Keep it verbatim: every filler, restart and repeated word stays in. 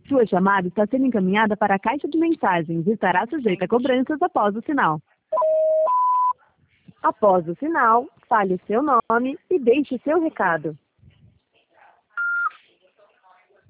Sua chamada está sendo encaminhada para a caixa de mensagens e estará sujeita a cobranças após o sinal. Após o sinal, fale o seu nome e deixe seu recado.